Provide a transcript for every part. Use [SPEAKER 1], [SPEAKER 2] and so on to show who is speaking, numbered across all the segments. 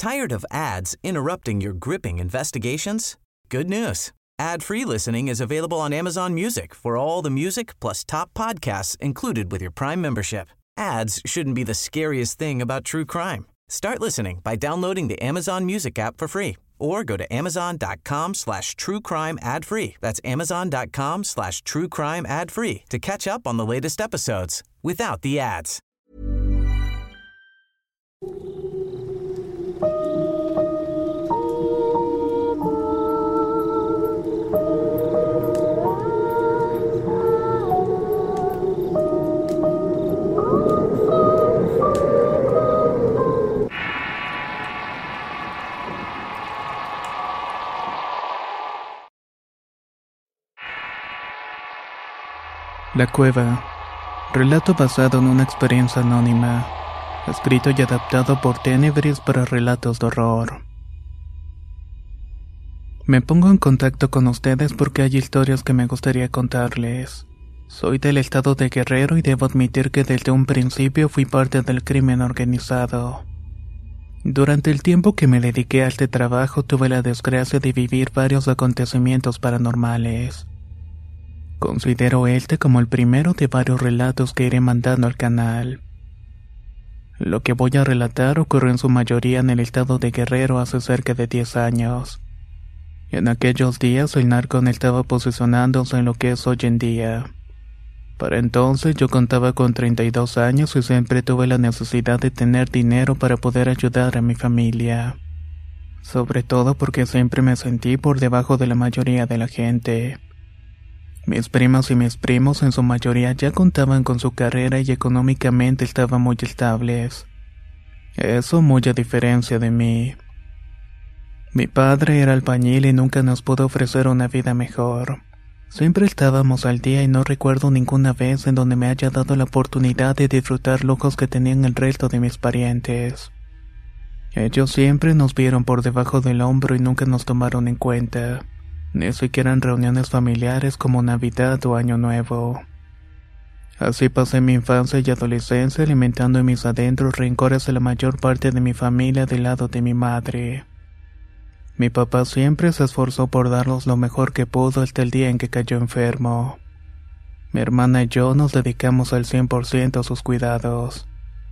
[SPEAKER 1] Tired of ads interrupting your gripping investigations? Good news. Ad-free listening is available on Amazon Music for all the music plus top podcasts included with your Prime membership. Ads shouldn't be the scariest thing about true crime. Start listening by downloading the Amazon Music app for free or go to amazon.com/truecrime ad-free. That's amazon.com/truecrime ad-free to catch up on the latest episodes without the ads.
[SPEAKER 2] La Cueva. Relato basado en una experiencia anónima. Escrito y adaptado por Tenebris para relatos de horror. Me pongo en contacto con ustedes porque hay historias que me gustaría contarles. Soy del estado de Guerrero y debo admitir que desde un principio fui parte del crimen organizado. Durante el tiempo que me dediqué a este trabajo tuve la desgracia de vivir varios acontecimientos paranormales. Considero este como el primero de varios relatos que iré mandando al canal. Lo que voy a relatar ocurrió en su mayoría en el estado de Guerrero hace cerca de 10 años. En aquellos días el narco estaba posicionándose en lo que es hoy en día. Para entonces yo contaba con 32 años y siempre tuve la necesidad de tener dinero para poder ayudar a mi familia. Sobre todo porque siempre me sentí por debajo de la mayoría de la gente. Mis primas y mis primos en su mayoría ya contaban con su carrera y económicamente estaban muy estables. Eso muy a diferencia de mí. Mi padre era albañil y nunca nos pudo ofrecer una vida mejor. Siempre estábamos al día y no recuerdo ninguna vez en donde me haya dado la oportunidad de disfrutar lujos que tenían el resto de mis parientes. Ellos siempre nos vieron por debajo del hombro y nunca nos tomaron en cuenta. Ni siquiera en reuniones familiares como Navidad o Año Nuevo. Así pasé mi infancia y adolescencia alimentando en mis adentros rencores a la mayor parte de mi familia del lado de mi madre. Mi papá siempre se esforzó por darnos lo mejor que pudo hasta el día en que cayó enfermo. Mi hermana y yo nos dedicamos al 100% a sus cuidados.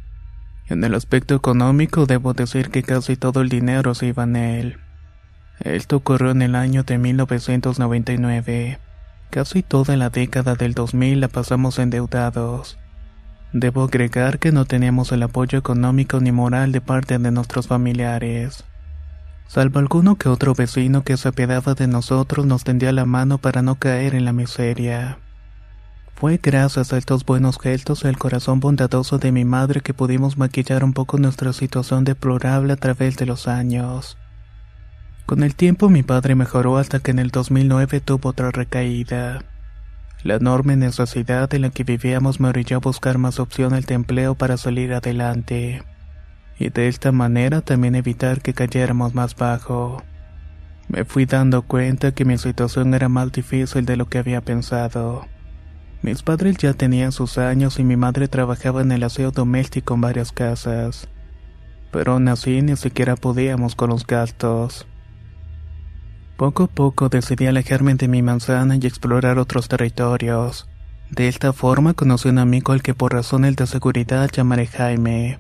[SPEAKER 2] En el aspecto económico debo decir que casi todo el dinero se iba en él. Esto ocurrió en el año de 1999. Casi toda la década del 2000 la pasamos endeudados. Debo agregar que no teníamos el apoyo económico ni moral de parte de nuestros familiares. Salvo alguno que otro vecino que se apiadaba de nosotros nos tendía la mano para no caer en la miseria. Fue gracias a estos buenos gestos y al corazón bondadoso de mi madre que pudimos maquillar un poco nuestra situación deplorable a través de los años. Con el tiempo mi padre mejoró hasta que en el 2009 tuvo otra recaída. La enorme necesidad en la que vivíamos me orilló a buscar más opciones de empleo para salir adelante. Y de esta manera también evitar que cayéramos más bajo. Me fui dando cuenta que mi situación era más difícil de lo que había pensado. Mis padres ya tenían sus años y mi madre trabajaba en el aseo doméstico en varias casas. Pero aún así ni siquiera podíamos con los gastos. Poco a poco decidí alejarme de mi manzana y explorar otros territorios. De esta forma conocí a un amigo al que por razones de seguridad llamaré Jaime.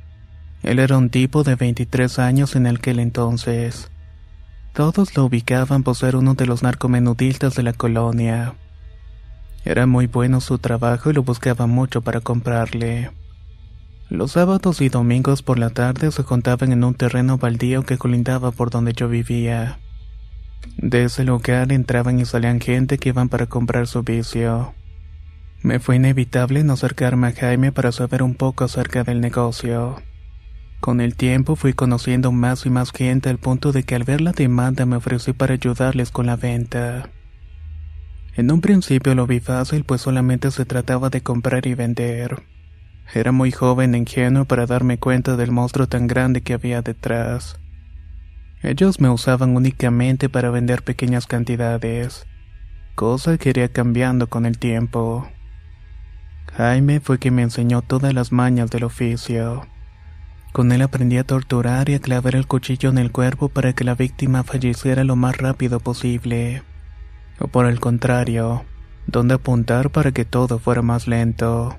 [SPEAKER 2] Él era un tipo de 23 años en aquel entonces. Todos lo ubicaban por ser uno de los narcomenudistas de la colonia. Era muy bueno su trabajo y lo buscaba mucho para comprarle. Los sábados y domingos por la tarde se juntaban en un terreno baldío que colindaba por donde yo vivía. De ese lugar entraban y salían gente que iban para comprar su vicio. Me fue inevitable no acercarme a Jaime para saber un poco acerca del negocio. Con el tiempo fui conociendo más y más gente al punto de que al ver la demanda me ofrecí para ayudarles con la venta. En un principio lo vi fácil pues solamente se trataba de comprar y vender. Era muy joven e ingenuo para darme cuenta del monstruo tan grande que había detrás. Ellos me usaban únicamente para vender pequeñas cantidades, cosa que iría cambiando con el tiempo. Jaime fue quien me enseñó todas las mañas del oficio. Con él aprendí a torturar y a clavar el cuchillo en el cuerpo para que la víctima falleciera lo más rápido posible. O por el contrario, donde apuntar para que todo fuera más lento.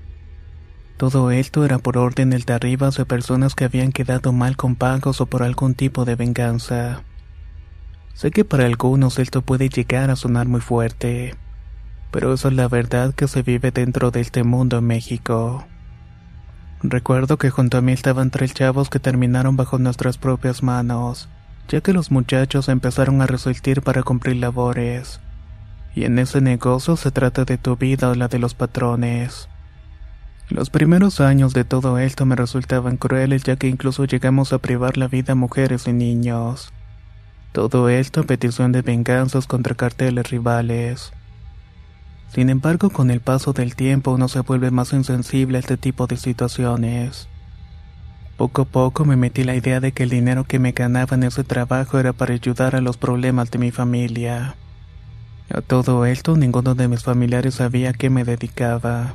[SPEAKER 2] Todo esto era por órdenes de arriba de personas que habían quedado mal con pagos o por algún tipo de venganza. Sé que para algunos esto puede llegar a sonar muy fuerte, pero eso es la verdad que se vive dentro de este mundo en México. Recuerdo que junto a mí estaban 3 chavos que terminaron bajo nuestras propias manos, ya que los muchachos empezaron a resistir para cumplir labores. Y en ese negocio se trata de tu vida o la de los patrones. Los primeros años de todo esto me resultaban crueles, ya que incluso llegamos a privar la vida a mujeres y niños. Todo esto a petición de venganzas contra carteles rivales. Sin embargo, con el paso del tiempo uno se vuelve más insensible a este tipo de situaciones. Poco a poco me metí la idea de que el dinero que me ganaba en ese trabajo era para ayudar a los problemas de mi familia. A todo esto, ninguno de mis familiares sabía a qué me dedicaba.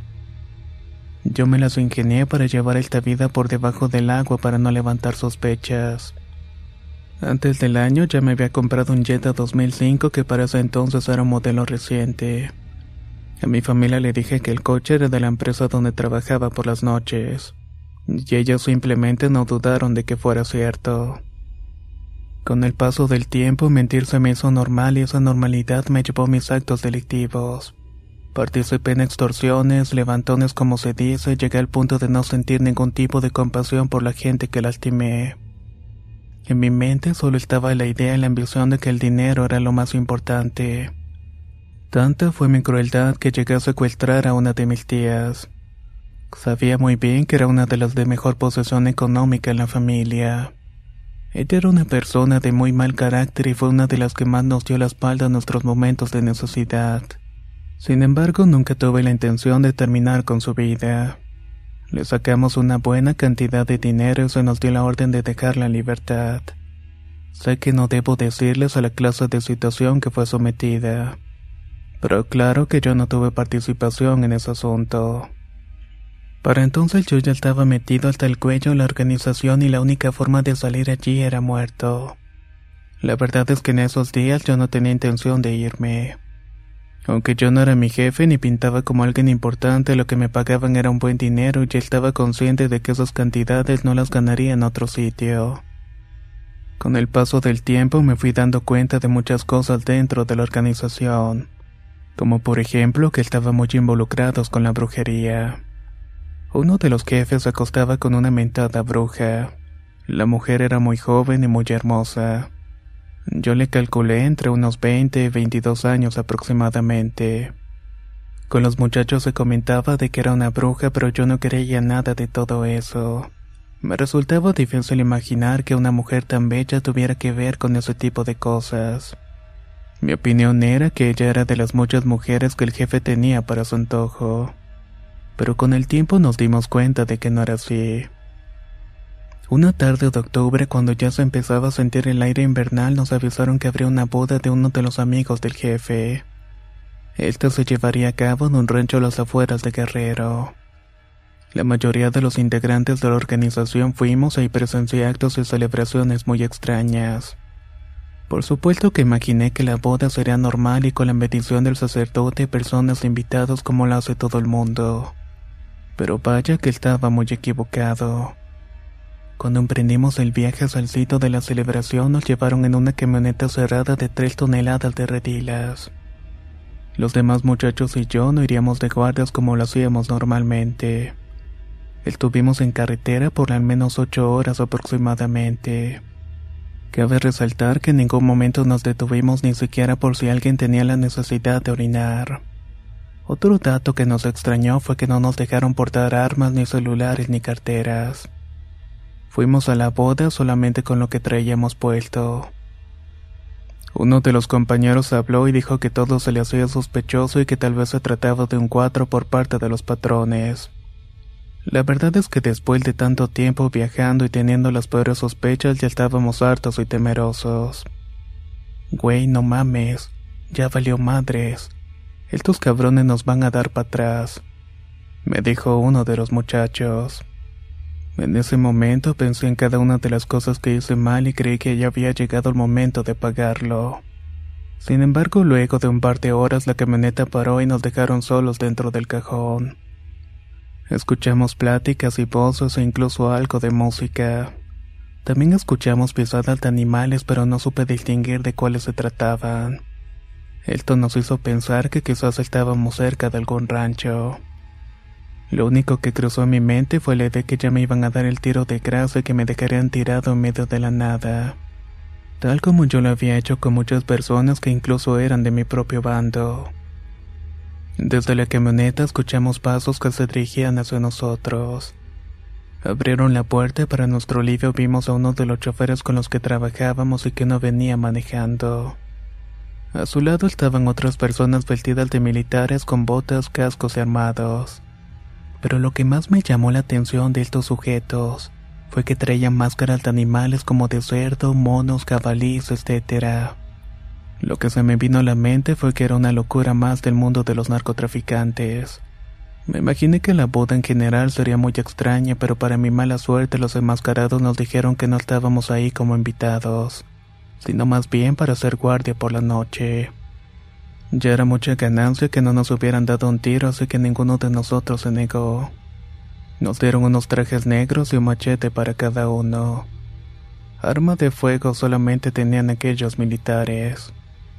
[SPEAKER 2] Yo me las ingenié para llevar esta vida por debajo del agua para no levantar sospechas. Antes del año ya me había comprado un Jetta 2005 que para ese entonces era un modelo reciente. A mi familia le dije que el coche era de la empresa donde trabajaba por las noches, y ellos simplemente no dudaron de que fuera cierto. Con el paso del tiempo, mentir se me hizo normal y esa normalidad me llevó a mis actos delictivos. Participé en extorsiones, levantones como se dice, y llegué al punto de no sentir ningún tipo de compasión por la gente que lastimé. En mi mente solo estaba la idea y la ambición de que el dinero era lo más importante. Tanta fue mi crueldad que llegué a secuestrar a una de mis tías. Sabía muy bien que era una de las de mejor posición económica en la familia. Ella era una persona de muy mal carácter y fue una de las que más nos dio la espalda en nuestros momentos de necesidad. Sin embargo, nunca tuve la intención de terminar con su vida. Le sacamos una buena cantidad de dinero y se nos dio la orden de dejarla en libertad. Sé que no debo decirles a la clase de situación que fue sometida, pero claro que yo no tuve participación en ese asunto. Para entonces yo ya estaba metido hasta el cuello en la organización y la única forma de salir allí era muerto. La verdad es que en esos días yo no tenía intención de irme. Aunque yo no era mi jefe ni pintaba como alguien importante, lo que me pagaban era un buen dinero y ya estaba consciente de que esas cantidades no las ganaría en otro sitio. Con el paso del tiempo me fui dando cuenta de muchas cosas dentro de la organización, como por ejemplo que estaban muy involucrados con la brujería. Uno de los jefes se acostaba con una mentada bruja. La mujer era muy joven y muy hermosa. Yo le calculé entre unos 20 y 22 años aproximadamente. Con los muchachos se comentaba de que era una bruja, pero yo no creía nada de todo eso. Me resultaba difícil imaginar que una mujer tan bella tuviera que ver con ese tipo de cosas. Mi opinión era que ella era de las muchas mujeres que el jefe tenía para su antojo. Pero con el tiempo nos dimos cuenta de que no era así. Una tarde de octubre, cuando ya se empezaba a sentir el aire invernal, nos avisaron que habría una boda de uno de los amigos del jefe. Esta se llevaría a cabo en un rancho a las afueras de Guerrero. La mayoría de los integrantes de la organización fuimos y presencié actos y celebraciones muy extrañas. Por supuesto que imaginé que la boda sería normal y con la bendición del sacerdote y personas invitadas como lo hace todo el mundo. Pero vaya que estaba muy equivocado. Cuando emprendimos el viaje hacia el sitio de la celebración, nos llevaron en una camioneta cerrada de 3 toneladas de redilas. Los demás muchachos y yo no iríamos de guardias como lo hacíamos normalmente. Estuvimos en carretera por al menos 8 horas aproximadamente. Cabe resaltar que en ningún momento nos detuvimos ni siquiera por si alguien tenía la necesidad de orinar. Otro dato que nos extrañó fue que no nos dejaron portar armas, ni celulares, ni carteras. Fuimos a la boda solamente con lo que traíamos puesto. Uno de los compañeros habló y dijo que todo se le hacía sospechoso y que tal vez se trataba de un cuadro por parte de los patrones. La verdad es que después de tanto tiempo viajando y teniendo las peores sospechas ya estábamos hartos y temerosos. Güey, no mames, ya valió madres. Estos cabrones nos van a dar para atrás, me dijo uno de los muchachos. En ese momento pensé en cada una de las cosas que hice mal y creí que ya había llegado el momento de pagarlo. Sin embargo, luego de un par de horas la camioneta paró y nos dejaron solos dentro del cajón. Escuchamos pláticas y voces e incluso algo de música. También escuchamos pisadas de animales, pero no supe distinguir de cuáles se trataban. Esto nos hizo pensar que quizás estábamos cerca de algún rancho. Lo único que cruzó en mi mente fue la idea que ya me iban a dar el tiro de gracia y que me dejarían tirado en medio de la nada, tal como yo lo había hecho con muchas personas que incluso eran de mi propio bando. Desde la camioneta escuchamos pasos que se dirigían hacia nosotros. Abrieron la puerta y para nuestro alivio vimos a uno de los choferes con los que trabajábamos y que no venía manejando. A su lado estaban otras personas vestidas de militares con botas, cascos y armados. Pero lo que más me llamó la atención de estos sujetos fue que traían máscaras de animales como de cerdo, monos, jabalíes, etc. Lo que se me vino a la mente fue que era una locura más del mundo de los narcotraficantes. Me imaginé que la boda en general sería muy extraña, pero para mi mala suerte los enmascarados nos dijeron que no estábamos ahí como invitados, sino más bien para hacer guardia por la noche. Ya era mucha ganancia que no nos hubieran dado un tiro, así que ninguno de nosotros se negó. Nos dieron unos trajes negros y un machete para cada uno. Arma de fuego solamente tenían aquellos militares.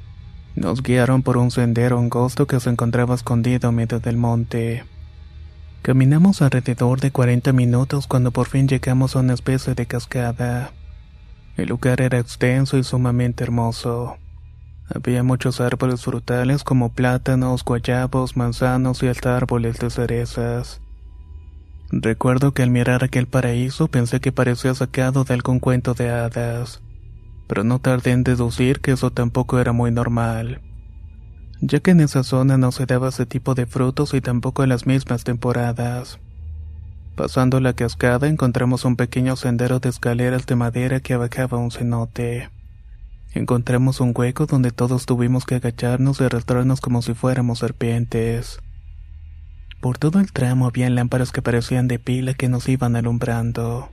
[SPEAKER 2] Nos guiaron por un sendero angosto que se encontraba escondido en medio del monte. Caminamos alrededor de 40 minutos cuando por fin llegamos a una especie de cascada. El lugar era extenso y sumamente hermoso. Había muchos árboles frutales como plátanos, guayabos, manzanos y hasta árboles de cerezas. Recuerdo que al mirar aquel paraíso pensé que parecía sacado de algún cuento de hadas, pero no tardé en deducir que eso tampoco era muy normal, ya que en esa zona no se daba ese tipo de frutos y tampoco en las mismas temporadas. Pasando la cascada encontramos un pequeño sendero de escaleras de madera que bajaba a un cenote. Encontramos un hueco donde todos tuvimos que agacharnos y arrastrarnos como si fuéramos serpientes. Por todo el tramo había lámparas que parecían de pila que nos iban alumbrando.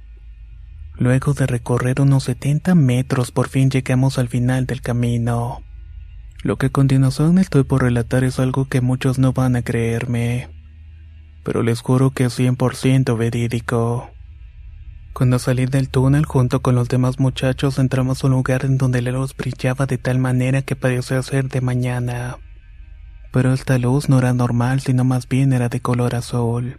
[SPEAKER 2] Luego de recorrer unos 70 metros por fin llegamos al final del camino. Lo que a continuación estoy por relatar es algo que muchos no van a creerme, pero les juro que es 100% verídico. Cuando salí del túnel junto con los demás muchachos entramos a un lugar en donde la luz brillaba de tal manera que parecía ser de mañana. Pero esta luz no era normal, sino más bien era de color azul.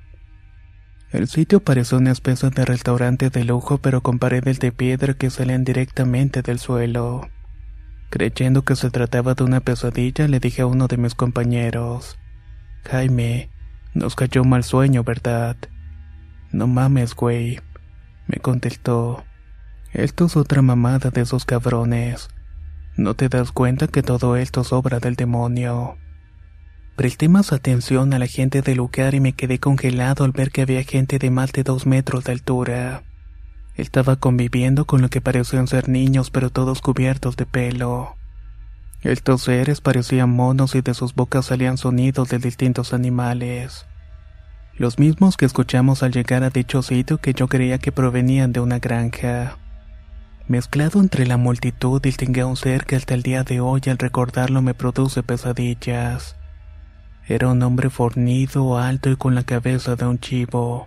[SPEAKER 2] El sitio parecía una especie de restaurante de lujo, pero con paredes de piedra que salían directamente del suelo. Creyendo que se trataba de una pesadilla, le dije a uno de mis compañeros: Jaime, nos cayó un mal sueño, ¿verdad? No mames, güey, me contestó. Esto es otra mamada de esos cabrones. ¿No te das cuenta que todo esto es obra del demonio? Presté más atención a la gente del lugar y me quedé congelado al ver que había gente de más de 2 metros de altura. Estaba conviviendo con lo que parecían ser niños, pero todos cubiertos de pelo. Estos seres parecían monos y de sus bocas salían sonidos de distintos animales. Los mismos que escuchamos al llegar a dicho sitio que yo creía que provenían de una granja. Mezclado entre la multitud distinguí a un ser que hasta el día de hoy al recordarlo me produce pesadillas. Era un hombre fornido, alto y con la cabeza de un chivo.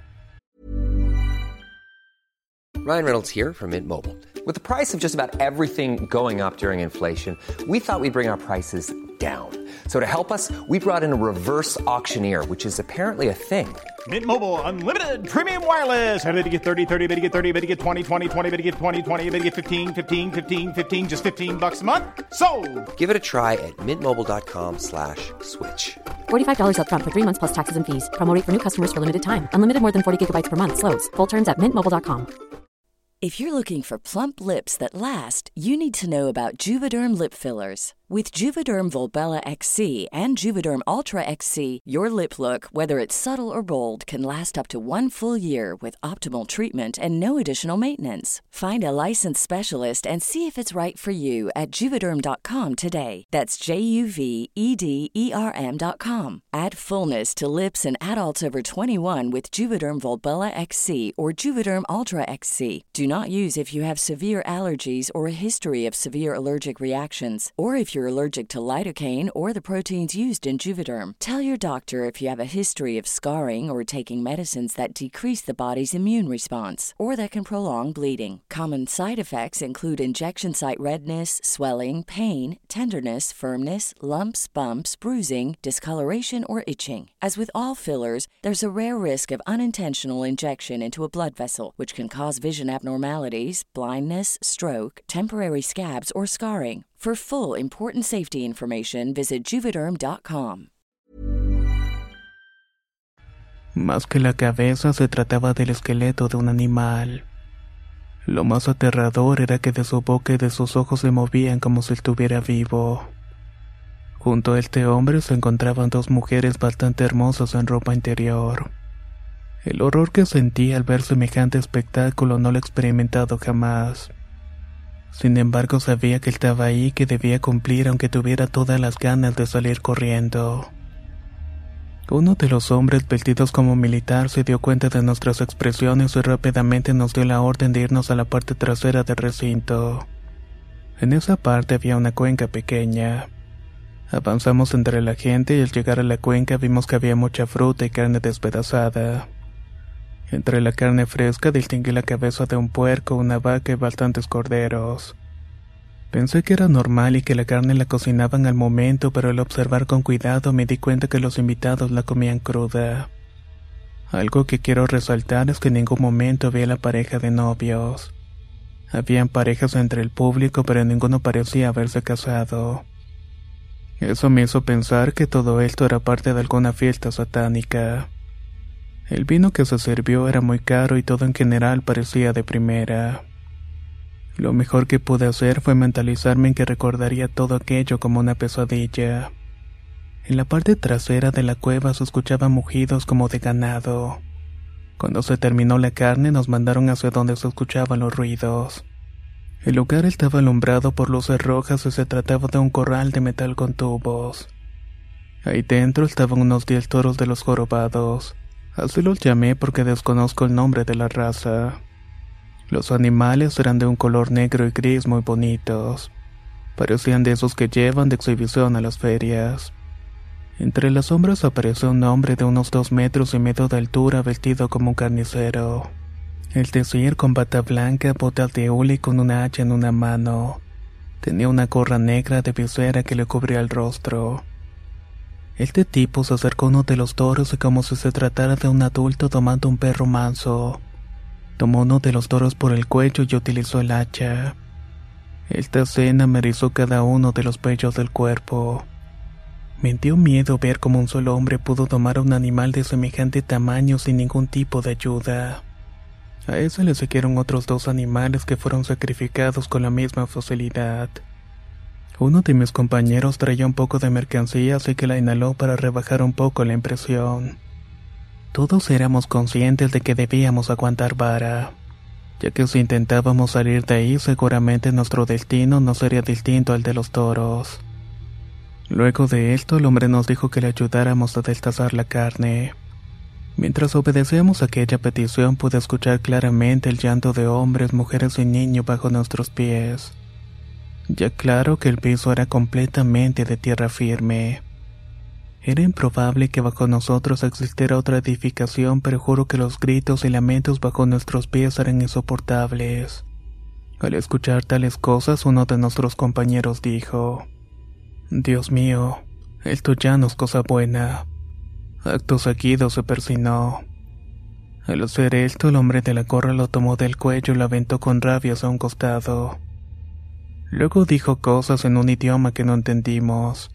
[SPEAKER 3] Ryan Reynolds here from Mint Mobile. With the price of just about everything going up during inflation, we thought we'd bring our prices down. So to help us, we brought in a reverse auctioneer, which is apparently a thing.
[SPEAKER 4] Mint Mobile Unlimited Premium Wireless. How to get 30, 30, how to get 30, how to get 20, 20, 20, how to get 20, 20, how to get 15, 15, 15, 15, just $15 a month? Sold! Give it a try at mintmobile.com/switch.
[SPEAKER 5] $45 up front for 3 months plus taxes and fees. Promo rate for new customers for limited time. Unlimited more than 40 gigabytes per month. Slows full terms at mintmobile.com.
[SPEAKER 6] If you're looking for plump lips that last, you need to know about Juvederm lip fillers. With Juvederm Volbella XC and Juvederm Ultra XC, your lip look, whether it's subtle or bold, can last up to 1 full year with optimal treatment and no additional maintenance. Find a licensed specialist and see if it's right for you at Juvederm.com today. That's JUVEDERM.com. Add fullness to lips in adults over 21 with Juvederm Volbella XC or Juvederm Ultra XC. Do not use if you have severe allergies or a history of severe allergic reactions, or if you're allergic to lidocaine or the proteins used in Juvederm. Tell your doctor if you have a history of scarring or taking medicines that decrease the body's immune response or that can prolong bleeding. Common side effects include injection site redness, swelling, pain, tenderness, firmness, lumps, bumps, bruising, discoloration, or itching. As with all fillers, there's a rare risk of unintentional injection into a blood vessel, which can cause vision abnormalities, blindness, stroke, temporary scabs, or scarring. For full, important safety information, visit Juvederm.com.
[SPEAKER 2] Más que la cabeza, se trataba del esqueleto de un animal. Lo más aterrador era que de su boca y de sus ojos se movían como si estuviera vivo. Junto a este hombre se encontraban 2 mujeres bastante hermosas en ropa interior. El horror que sentí al ver semejante espectáculo no lo he experimentado jamás. Sin embargo, sabía que estaba ahí y que debía cumplir aunque tuviera todas las ganas de salir corriendo. Uno de los hombres vestidos como militar se dio cuenta de nuestras expresiones y rápidamente nos dio la orden de irnos a la parte trasera del recinto. En esa parte había una cuenca pequeña. Avanzamos entre la gente y al llegar a la cuenca vimos que había mucha fruta y carne despedazada. Entre la carne fresca distinguí la cabeza de un puerco, una vaca y bastantes corderos. Pensé que era normal y que la carne la cocinaban al momento, pero al observar con cuidado me di cuenta que los invitados la comían cruda. Algo que quiero resaltar es que en ningún momento vi a la pareja de novios. Habían parejas entre el público, pero ninguno parecía haberse casado. Eso me hizo pensar que todo esto era parte de alguna fiesta satánica. El vino que se sirvió era muy caro y todo en general parecía de primera. Lo mejor que pude hacer fue mentalizarme en que recordaría todo aquello como una pesadilla. En la parte trasera de la cueva se escuchaban mugidos como de ganado. Cuando se terminó la carne nos mandaron hacia donde se escuchaban los ruidos. El lugar estaba alumbrado por luces rojas y se trataba de un corral de metal con tubos. Ahí dentro estaban unos 10 toros de los jorobados. Así los llamé porque desconozco el nombre de la raza. Los animales eran de un color negro y gris muy bonitos. Parecían de esos que llevan de exhibición a las ferias. Entre las sombras apareció un hombre de unos 2,5 metros de altura vestido como un carnicero. Es decir, con bata blanca, botas de hule y con una hacha en una mano. Tenía una gorra negra de visera que le cubría el rostro. Este tipo se acercó a uno de los toros y como si se tratara de un adulto tomando un perro manso. Tomó uno de los toros por el cuello y utilizó el hacha. Esta escena me erizó cada uno de los vellos del cuerpo. Me dio miedo ver cómo un solo hombre pudo tomar a un animal de semejante tamaño sin ningún tipo de ayuda. A eso le siguieron otros 2 animales que fueron sacrificados con la misma facilidad. Uno de mis compañeros traía un poco de mercancía, así que la inhaló para rebajar un poco la impresión. Todos éramos conscientes de que debíamos aguantar vara, ya que si intentábamos salir de ahí seguramente nuestro destino no sería distinto al de los toros. Luego de esto el hombre nos dijo que le ayudáramos a destazar la carne. Mientras obedecíamos aquella petición pude escuchar claramente el llanto de hombres, mujeres y niños bajo nuestros pies. Ya claro que el piso era completamente de tierra firme. Era improbable que bajo nosotros existiera otra edificación, pero juro que los gritos y lamentos bajo nuestros pies eran insoportables. Al escuchar tales cosas, uno de nuestros compañeros dijo: «Dios mío, esto ya no es cosa buena». Acto seguido se persinó. Al hacer esto, el hombre de la gorra lo tomó del cuello y lo aventó con rabia hacia un costado. Luego dijo cosas en un idioma que no entendimos.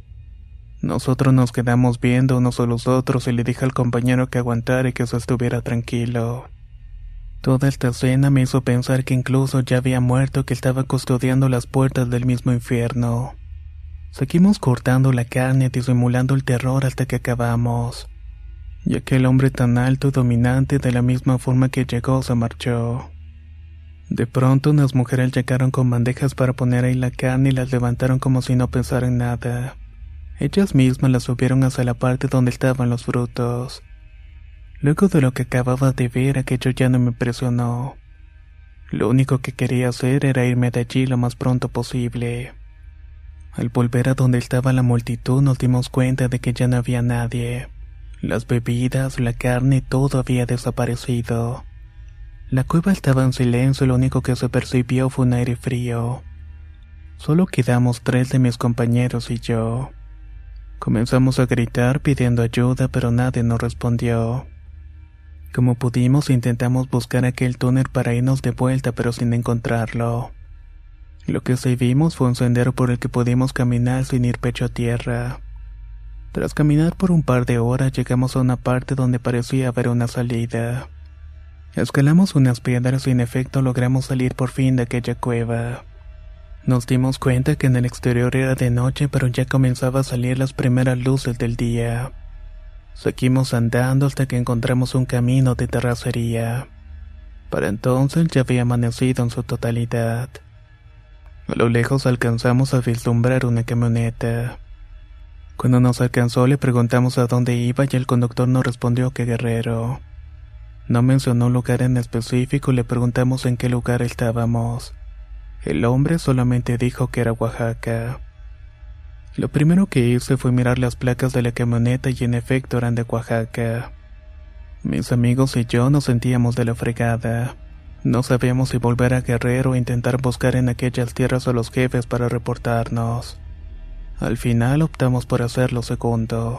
[SPEAKER 2] Nosotros nos quedamos viendo unos a los otros y le dije al compañero que aguantara y que se estuviera tranquilo. Toda esta escena me hizo pensar que incluso ya había muerto, que estaba custodiando las puertas del mismo infierno. Seguimos cortando la carne, disimulando el terror hasta que acabamos. Y aquel hombre tan alto y dominante, de la misma forma que llegó, se marchó. De pronto unas mujeres llegaron con bandejas para poner ahí la carne y las levantaron como si no pensaran en nada. Ellas mismas las subieron hacia la parte donde estaban los frutos. Luego de lo que acababa de ver, aquello ya no me impresionó. Lo único que quería hacer era irme de allí lo más pronto posible. Al volver a donde estaba la multitud nos dimos cuenta de que ya no había nadie. Las bebidas, la carne, todo había desaparecido. La cueva estaba en silencio y lo único que se percibió fue un aire frío. Solo quedamos 3 de mis compañeros y yo. Comenzamos a gritar pidiendo ayuda, pero nadie nos respondió. Como pudimos intentamos buscar aquel túnel para irnos de vuelta, pero sin encontrarlo. Lo que sí vimos fue un sendero por el que pudimos caminar sin ir pecho a tierra. Tras caminar por un par de horas llegamos a una parte donde parecía haber una salida. Escalamos unas piedras y en efecto logramos salir por fin de aquella cueva. Nos dimos cuenta que en el exterior era de noche, pero ya comenzaba a salir las primeras luces del día. Seguimos andando hasta que encontramos un camino de terracería. Para entonces ya había amanecido en su totalidad. A lo lejos alcanzamos a vislumbrar una camioneta. Cuando nos alcanzó le preguntamos a dónde iba y el conductor nos respondió que Guerrero. No mencionó un lugar en específico y le preguntamos en qué lugar estábamos. El hombre solamente dijo que era Oaxaca. Lo primero que hice fue mirar las placas de la camioneta y en efecto eran de Oaxaca. Mis amigos y yo nos sentíamos de la fregada. No sabíamos si volver a Guerrero o intentar buscar en aquellas tierras a los jefes para reportarnos. Al final optamos por hacer lo segundo.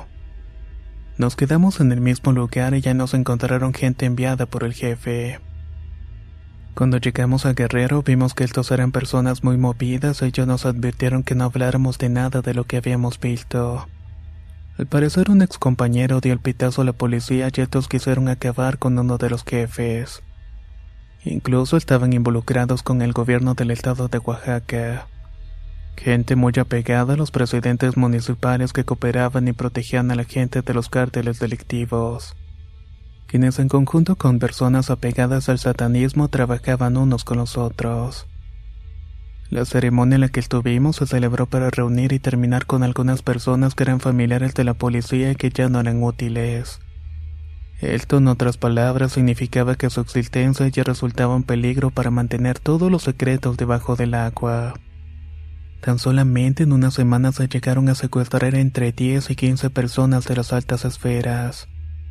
[SPEAKER 2] Nos quedamos en el mismo lugar y ya nos encontraron gente enviada por el jefe. Cuando llegamos a Guerrero vimos que estos eran personas muy movidas y ellos nos advirtieron que no habláramos de nada de lo que habíamos visto. Al parecer un ex compañero dio el pitazo a la policía y estos quisieron acabar con uno de los jefes. Incluso estaban involucrados con el gobierno del estado de Oaxaca. Gente muy apegada a los presidentes municipales que cooperaban y protegían a la gente de los cárteles delictivos, quienes en conjunto con personas apegadas al satanismo trabajaban unos con los otros. La ceremonia en la que estuvimos se celebró para reunir y terminar con algunas personas que eran familiares de la policía y que ya no eran útiles. Esto, en otras palabras, significaba que su existencia ya resultaba un peligro para mantener todos los secretos debajo del agua. Tan solamente en unas semanas se llegaron a secuestrar entre 10 y 15 personas de las altas esferas.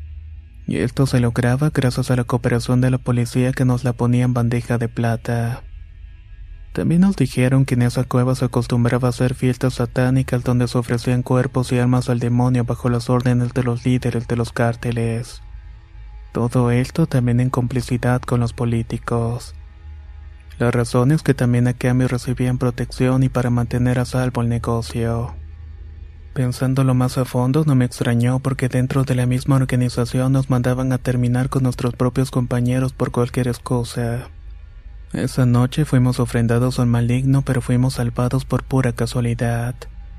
[SPEAKER 2] Y esto se lograba gracias a la cooperación de la policía que nos la ponía en bandeja de plata. También nos dijeron que en esa cueva se acostumbraba a hacer fiestas satánicas donde se ofrecían cuerpos y almas al demonio bajo las órdenes de los líderes de los cárteles. Todo esto también en complicidad con los políticos. La razón es que también a cambio recibían protección y para mantener a salvo el negocio. Pensándolo más a fondo, no me extrañó porque dentro de la misma organización nos mandaban a terminar con nuestros propios compañeros por cualquier excusa. Esa noche fuimos ofrendados al maligno, pero fuimos salvados por pura casualidad.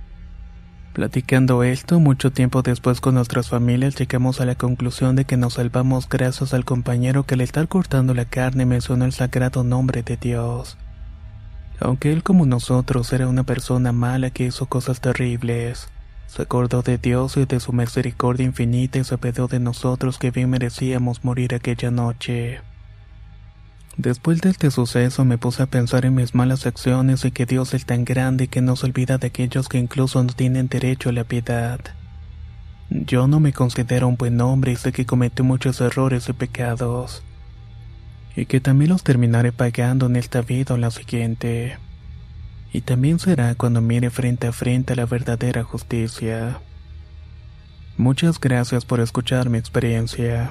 [SPEAKER 2] Platicando esto, mucho tiempo después con nuestras familias llegamos a la conclusión de que nos salvamos gracias al compañero que al estar cortando la carne mencionó el sagrado nombre de Dios. Aunque él como nosotros era una persona mala que hizo cosas terribles, se acordó de Dios y de su misericordia infinita y se apiadó de nosotros que bien merecíamos morir aquella noche. Después de este suceso me puse a pensar en mis malas acciones y que Dios es tan grande que no se olvida de aquellos que incluso no tienen derecho a la piedad. Yo no me considero un buen hombre y sé que cometí muchos errores y pecados, y que también los terminaré pagando en esta vida o en la siguiente. Y también será cuando mire frente a frente la verdadera justicia. Muchas gracias por escuchar mi experiencia.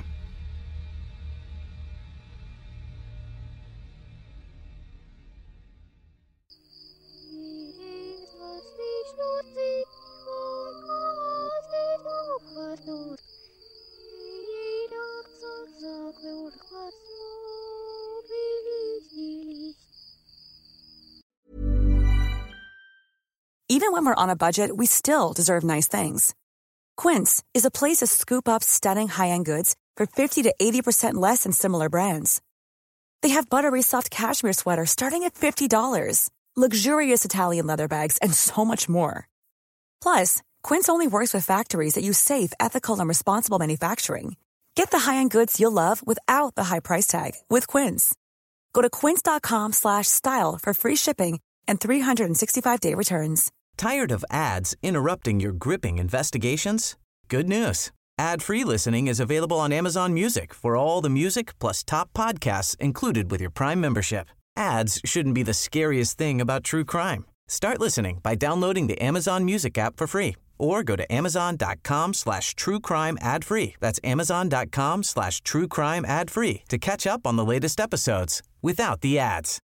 [SPEAKER 7] Even Even when we're on a budget, we still deserve nice things. Quince is a place to scoop up stunning high-end goods for 50 to 80% less than similar brands. They have buttery soft cashmere sweaters starting at $50, luxurious Italian leather bags, and so much more. Plus, Quince only works with factories that use safe, ethical, and responsible manufacturing. Get the high-end goods you'll love without the high price tag with Quince. Go to quince.com/style for free shipping and 365-day returns.
[SPEAKER 1] Tired of ads interrupting your gripping investigations? Good news. Ad-free listening is available on Amazon Music for all the music plus top podcasts included with your Prime membership. Ads shouldn't be the scariest thing about true crime. Start listening by downloading the Amazon Music app for free or go to amazon.com/truecrime ad-free. That's amazon.com/truecrime ad-free to catch up on the latest episodes without the ads.